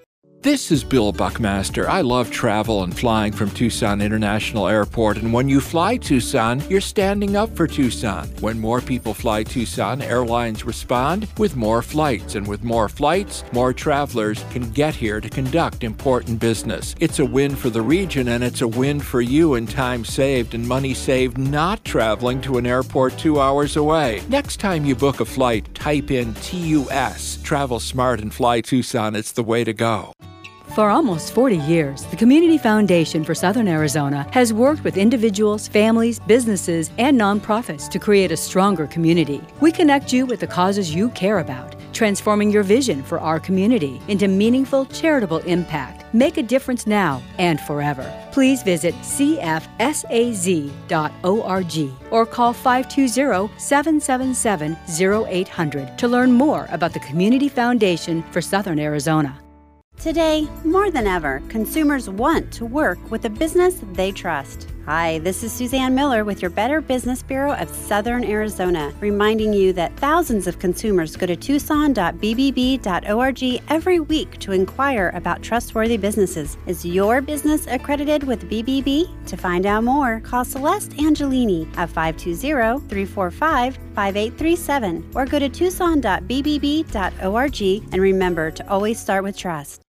This is Bill Buckmaster. I love travel and flying from Tucson International Airport, and when you fly Tucson, you're standing up for Tucson. When more people fly Tucson, airlines respond with more flights, and with more flights, more travelers can get here to conduct important business. It's a win for the region, and it's a win for you in time saved and money saved not traveling to an airport two hours away. Next time you book a flight, type in T U S. Travel smart and fly Tucson. It's the way to go. For almost forty years, the Community Foundation for Southern Arizona has worked with individuals, families, businesses, and nonprofits to create a stronger community. We connect you with the causes you care about, transforming your vision for our community into meaningful charitable impact. Make a difference now and forever. Please visit c f s a z dot org or call five two zero, seven seven seven, zero eight hundred to learn more about the Community Foundation for Southern Arizona. Today, more than ever, consumers want to work with a business they trust. Hi, this is Suzanne Miller with your Better Business Bureau of Southern Arizona, reminding you that thousands of consumers go to tucson dot b b b dot org every week to inquire about trustworthy businesses. Is your business accredited with B B B? To find out more, call Celeste Angelini at five two zero, three four five, five eight three seven or go to tucson dot b b b dot org, and remember to always start with trust.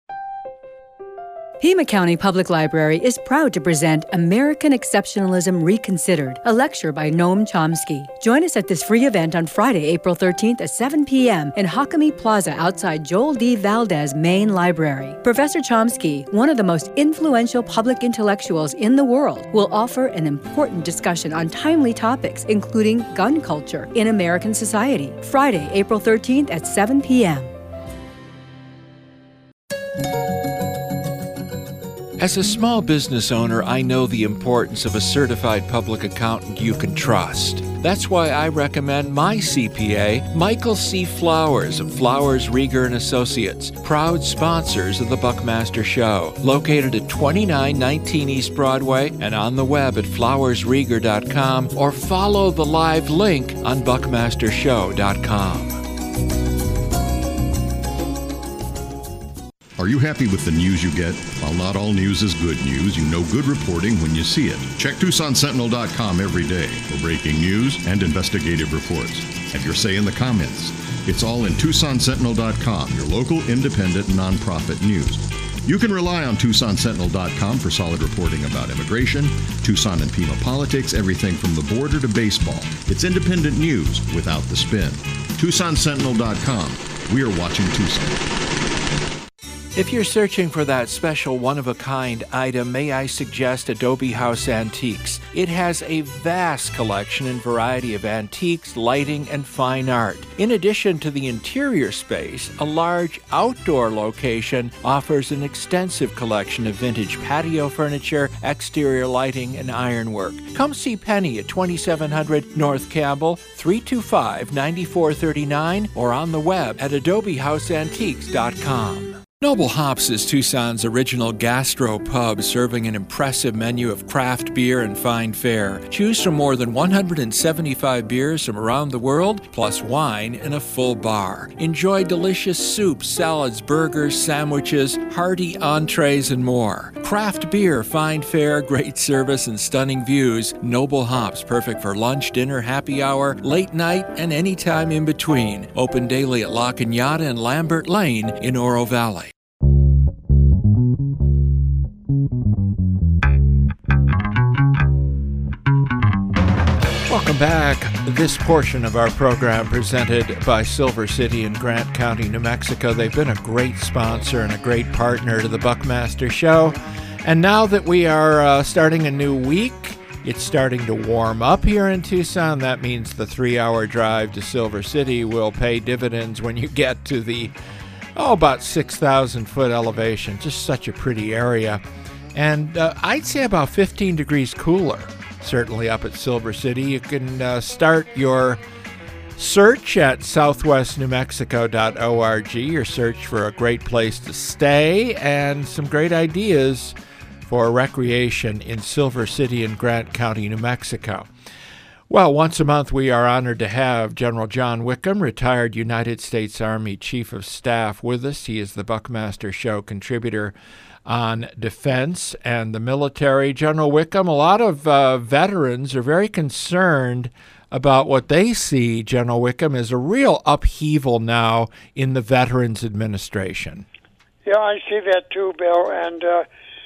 Pima County Public Library is proud to present American Exceptionalism Reconsidered, a lecture by Noam Chomsky. Join us at this free event on Friday, April thirteenth at seven p.m. in Hakami Plaza outside Joel D. Valdez Main Library. Professor Chomsky, one of the most influential public intellectuals in the world, will offer an important discussion on timely topics, including gun culture in American society. Friday, April thirteenth at seven p.m. As a small business owner, I know the importance of a certified public accountant you can trust. That's why I recommend my C P A, Michael C. Flowers of Flowers, Rieger and Associates, proud sponsors of the Buckmaster Show, located at twenty-nine nineteen East Broadway and on the web at flowers rieger dot com, or follow the live link on buckmaster show dot com. Are you happy with the news you get? While not all news is good news, you know good reporting when you see it. Check Tucson Sentinel dot com every day for breaking news and investigative reports. Have your say in the comments. It's all in Tucson Sentinel dot com, your local independent nonprofit news. You can rely on Tucson Sentinel dot com for solid reporting about immigration, Tucson and Pima politics, everything from the border to baseball. It's independent news without the spin. Tucson Sentinel dot com. We are watching Tucson. If you're searching for that special one-of-a-kind item, may I suggest Adobe House Antiques. It has a vast collection and variety of antiques, lighting, and fine art. In addition to the interior space, a large outdoor location offers an extensive collection of vintage patio furniture, exterior lighting, and ironwork. Come see Penny at twenty-seven hundred North Campbell, three two five, nine four three nine, or on the web at adobe house antiques dot com. Noble Hops is Tucson's original gastro pub, serving an impressive menu of craft beer and fine fare. Choose from more than one hundred seventy-five beers from around the world, plus wine and a full bar. Enjoy delicious soups, salads, burgers, sandwiches, hearty entrees, and more. Craft beer, fine fare, great service, and stunning views. Noble Hops, perfect for lunch, dinner, happy hour, late night, and any time in between. Open daily at La Cañada and Lambert Lane in Oro Valley. Welcome back. This portion of our program presented by Silver City in Grant County, New Mexico. They've been a great sponsor and a great partner to the Buckmaster Show. And now that we are uh, starting a new week, it's starting to warm up here in Tucson. That means the three-hour drive to Silver City will pay dividends when you get to the, oh, about six thousand foot elevation. Just such a pretty area. And uh, I'd say about fifteen degrees cooler. Certainly up at Silver City. You can uh, start your search at southwest new mexico dot org, your search for a great place to stay and some great ideas for recreation in Silver City and Grant County, New Mexico. Well, once a month we are honored to have General John Wickham, retired United States Army Chief of Staff, with us. He is the Buckmaster Show contributor on defense and the military. General Wickham, a lot of uh, veterans are very concerned about what they see, General Wickham, as a real upheaval now in the Veterans Administration. Yeah, I see that too, Bill. And uh,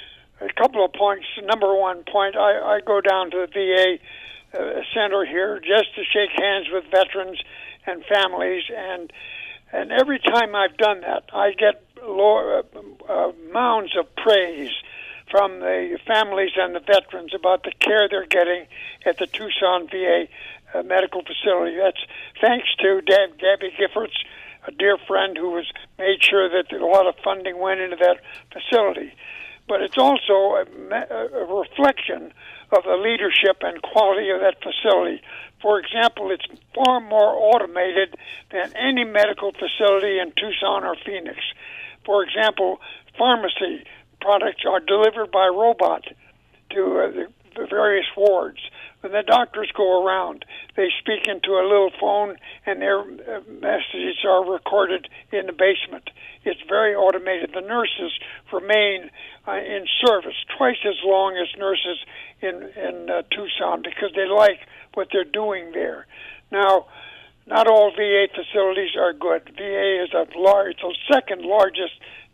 a couple of points. Number one point, I, I go down to the V A uh, center here just to shake hands with veterans and families. And and every time I've done that, I get Lord, uh, uh, mounds of praise from the families and the veterans about the care they're getting at the Tucson V A uh, medical facility. That's thanks to Deb, Gabby Giffords, a dear friend who was made sure that a lot of funding went into that facility. But it's also a, a reflection of the leadership and quality of that facility. For example, it's far more automated than any medical facility in Tucson or Phoenix. For example, pharmacy products are delivered by robot to uh, the, the various wards. When the doctors go around, they speak into a little phone and their uh, messages are recorded in the basement. It's very automated. The nurses remain uh, in service twice as long as nurses in, in uh, Tucson because they like what they're doing there. Now, not all V A facilities are good. V A is a large, the second largest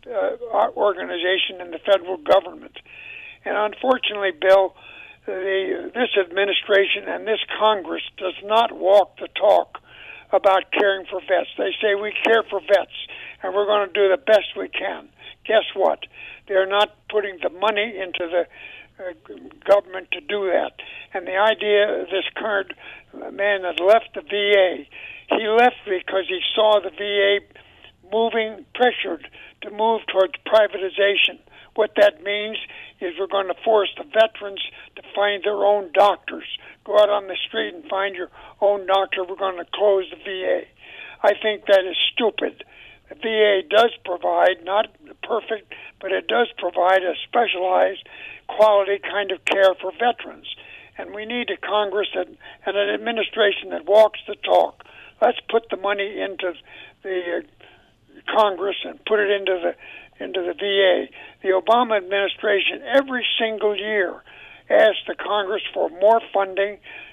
uh, organization in the federal government. And unfortunately, Bill, the, this administration and this Congress does not walk the talk about caring for vets. They say we care for vets and we're going to do the best we can. Guess what? They're not putting the money into the uh, government to do that. And the idea of this current man that left the V A, he left because he saw the V A moving, pressured to move towards privatization. What that means is we're going to force the veterans to find their own doctors. Go out on the street and find your own doctor. We're going to close the V A. I think that is stupid. The V A does provide, not perfect, but it does provide a specialized quality kind of care for veterans. And we need a Congress and, and an administration that walks the talk. Let's put the money into the uh, Congress and put it into the into the V A. The Obama administration every single year asked the Congress for more funding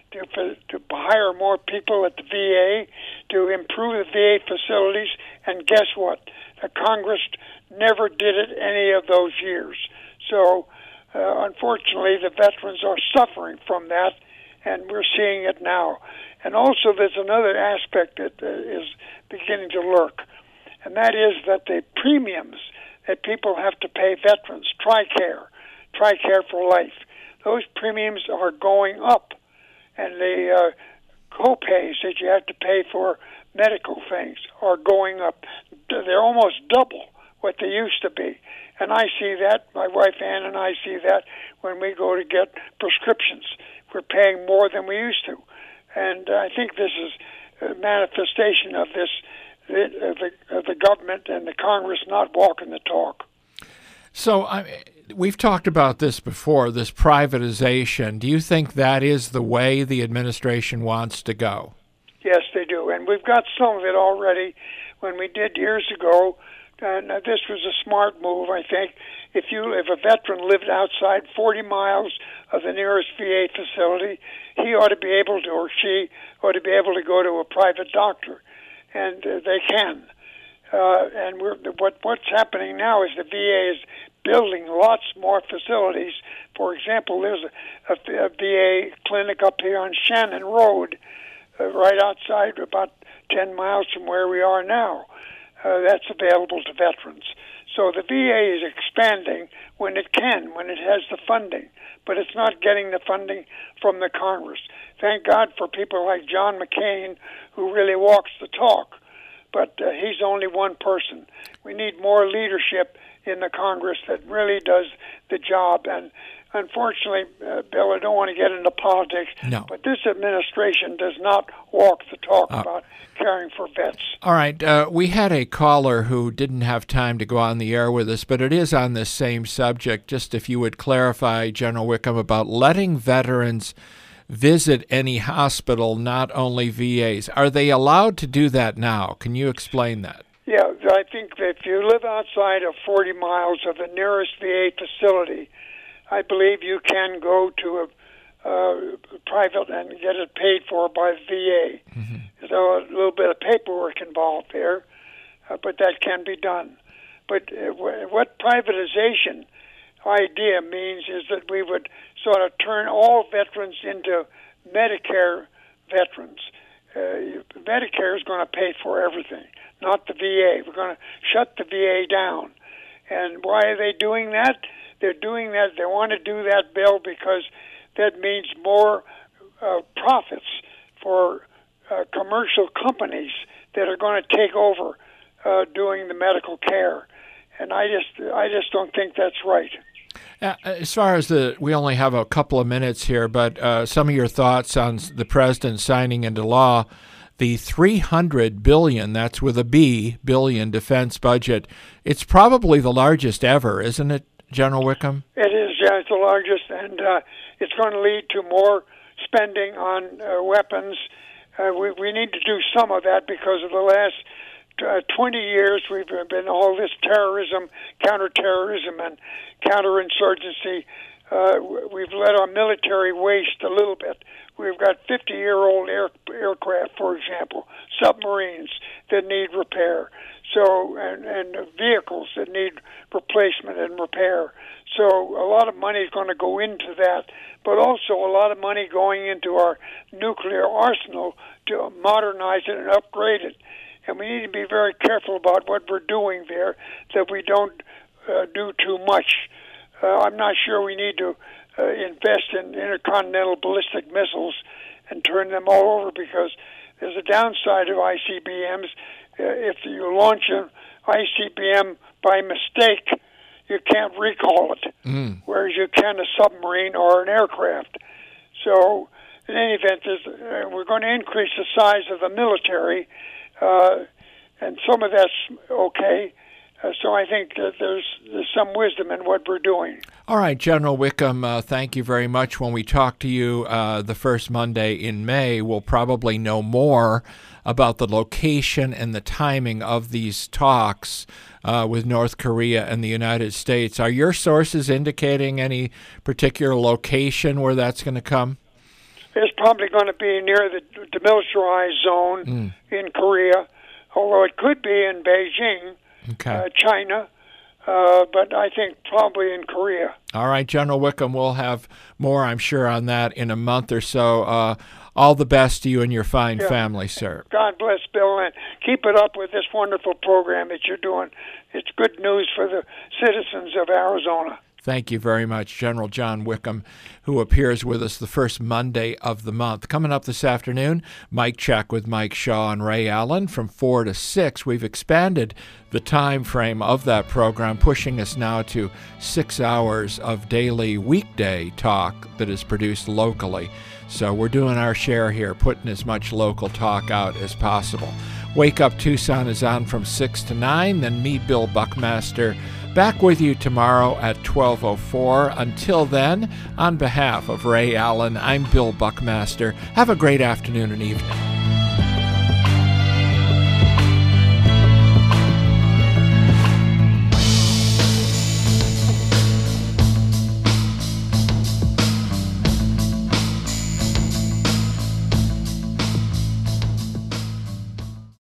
to, to hire more people at the V A, to improve the V A facilities, and guess what? The Congress never did it any of those years. So, uh, unfortunately, the veterans are suffering from that, and we're seeing it now. And also, there's another aspect that uh, is beginning to lurk, and that is that the premiums that people have to pay veterans, TRICARE, TRICARE for Life, those premiums are going up, and the uh, co-pays that you have to pay for medical things are going up. They're almost double what they used to be. And I see that, my wife Ann and I see that when we go to get prescriptions. We're paying more than we used to. And I think this is a manifestation of this, of the, of the government and the Congress not walking the talk. So I, we've talked about this before, this privatization. Do you think that is the way the administration wants to go? Yes, they do. And we've got some of it already. When we did years ago, and this was a smart move, I think. If you if a veteran lived outside forty miles of the nearest V A facility, he ought to be able to, or she ought to be able to go to a private doctor, and uh, they can. Uh, and we're, what what's happening now is the V A is building lots more facilities. For example, there's a, a, a V A clinic up here on Shannon Road, uh, right outside, about ten miles from where we are now. Uh, that's available to veterans. So the V A is expanding when it can, when it has the funding, but it's not getting the funding from the Congress. Thank God for people like John McCain, who really walks the talk, but uh, he's only one person. We need more leadership in the Congress that really does the job. And unfortunately, uh, Bill, I don't want to get into politics, no. but this administration does not walk the talk uh, about caring for vets. All right. Uh, we had a caller who didn't have time to go on the air with us, but it is on this same subject. Just if you would clarify, General Wickham, about letting veterans visit any hospital, not only V As. Are they allowed to do that now? Can you explain that? Yeah, I think that if you live outside of forty miles of the nearest V A facility, I believe you can go to a uh, private and get it paid for by the V A. Mm-hmm. There's a little bit of paperwork involved there, uh, but that can be done. But uh, what privatization idea means is that we would sort of turn all veterans into Medicare veterans. Uh, Medicare is going to pay for everything, not the V A. We're going to shut the V A down. And why are they doing that? They're doing that, they want to do that, Bill, because that means more uh, profits for uh, commercial companies that are going to take over uh, doing the medical care. And I just, I just don't think that's right. Uh, as far as the, we only have a couple of minutes here, but uh, some of your thoughts on the president signing into law the three hundred billion, that's with a B, billion defense budget. It's probably the largest ever, isn't it, General Wickham? It is, yeah, it's the largest, and uh, it's going to lead to more spending on uh, weapons. Uh, we, we need to do some of that because of the last uh, twenty years we've been all this terrorism, counterterrorism, and counterinsurgency. Uh, we've let our military waste a little bit. We've got fifty-year-old air, aircraft, for example, submarines that need repair. So, and, and vehicles that need replacement and repair. So a lot of money is going to go into that, but also a lot of money going into our nuclear arsenal to modernize it and upgrade it. And we need to be very careful about what we're doing there, that we don't uh, do too much. Uh, I'm not sure we need to uh, invest in intercontinental ballistic missiles and turn them all over, because there's a downside of I C B Ms. Uh, if you launch an I C B M by mistake, you can't recall it, mm. whereas you can a submarine or an aircraft. So, in any event, uh, we're going to increase the size of the military, uh, and some of that's okay. Uh, so I think that there's, there's some wisdom in what we're doing. All right, General Wickham, uh, thank you very much. When we talk to you uh, the first Monday in May, we'll probably know more about the location and the timing of these talks uh, with North Korea and the United States. Are your sources indicating any particular location where that's going to come? There's probably going to be near the demilitarized zone Mm. in Korea, although it could be in Beijing, Okay. uh, China, uh, but I think probably in Korea. All right, General Wickham, we'll have more, I'm sure, on that in a month or so. Uh, all the best to you and your fine Yeah. family, sir. God bless, Bill, and keep it up with this wonderful program that you're doing. It's good news for the citizens of Arizona. Thank you very much, General John Wickham, who appears with us the first Monday of the month. Coming up this afternoon, Mike Check with Mike Shaw and Ray Allen from four to six. We've expanded the time frame of that program, pushing us now to six hours of daily weekday talk that is produced locally. So we're doing our share here, putting as much local talk out as possible. Wake Up Tucson is on from six to nine, then me, Bill Buckmaster, back with you tomorrow at twelve oh four. Until then, on behalf of Ray Allen, I'm Bill Buckmaster. Have a great afternoon and evening.